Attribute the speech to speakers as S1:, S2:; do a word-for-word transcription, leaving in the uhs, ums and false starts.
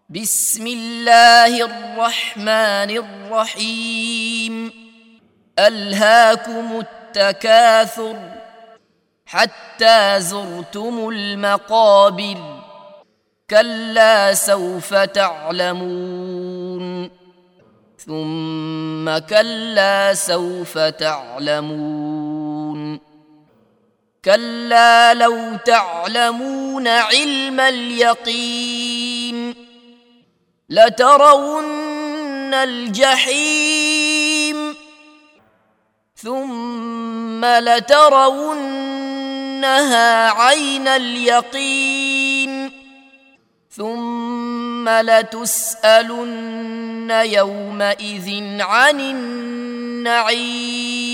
S1: بسم الله الرحمن الرحيم ألهاكم التكاثر حتى زرتم المقابر كلا سوف تعلمون ثم كلا سوف تعلمون كلا لو تعلمون علم اليقين لترون الجحيم ثم لترونها عين اليقين ثم لتسألن يومئذ عن النعيم